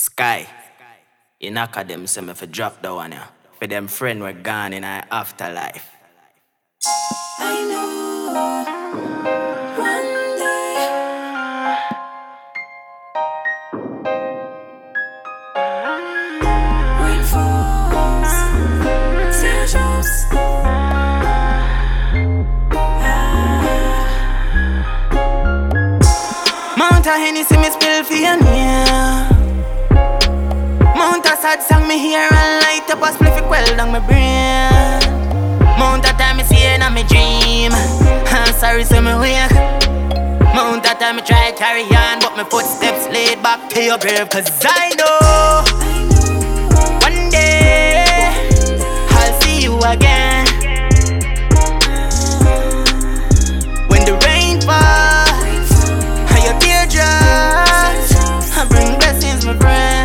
Sky, in academy, say me fi drop that one, yeah. For them friend we're gone in our afterlife. I know one day rain falls, teardrops. Mount a Hennessy me spill for you, yeah. Mount a sad song me hear and light up a spliff it quell down my brain. Mount a time me see it in me dream. I'm sorry so me wake. Mount a time me try carry on, but my footsteps laid back to your grave. Cause I know one day I'll see you again. When the rain falls and your teardrops, I bring blessings, my friend.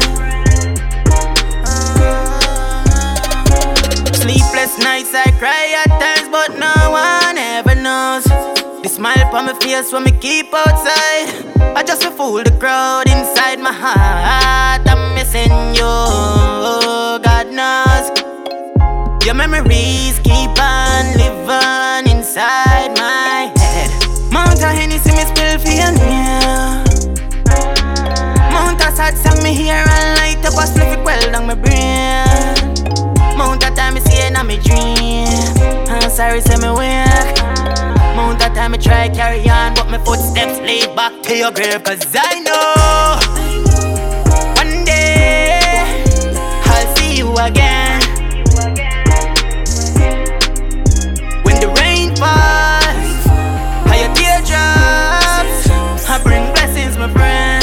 Sleepless nights I cry at times, but no one ever knows. The smile on my face when me keep outside, I just a fool the crowd inside my heart. I'm missing you, God knows. Your memories keep on living inside my head. Mount a Hennessy me spill for you, yeah. Mount a sad song me hear and light up a spliff it quell down my brain. Mount a time me see it in me dream. I'm sorry say me wake. Mount a time me try carry on, but my footsteps lead back to your grave. Cause I know one day I'll see you again. When the rain falls and your teardrops, I bring blessings, my friend.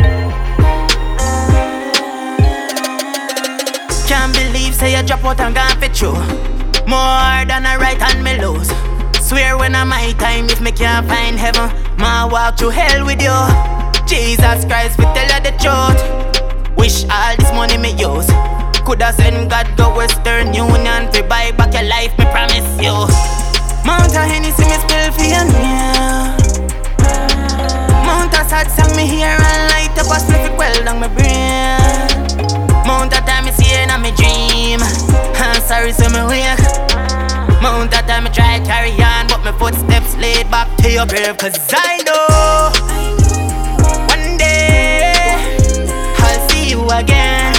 Can't believe say you drop out and gone for true. More than I write and me lose. Swear when I'm my time, if me can't find heaven, ma walk through hell with you. Jesus Christ, we tell you the truth. Wish all this money me use. Coulda send God go Western Union to buy back your life, me promise you. Mount a Hennessy me spill for you, yeah. Mount a sad song me hear and light up a spliff it quell down my brain. Mount a time me see it in me dream. I'm sorry so me wake. Mount a time me try carry on, but my footsteps laid back to your grave. Cause I know one day I'll see you again.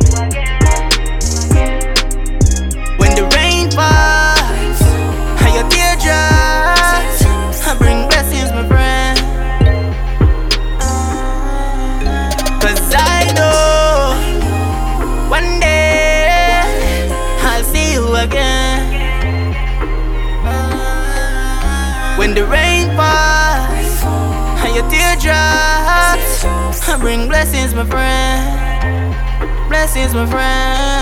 When the rain falls and your teardrops, I bring blessings, my friend. Cause I know one day I'll see you again. When the rain falls and your teardrops, I bring blessings, my friend. Blessings, my friend.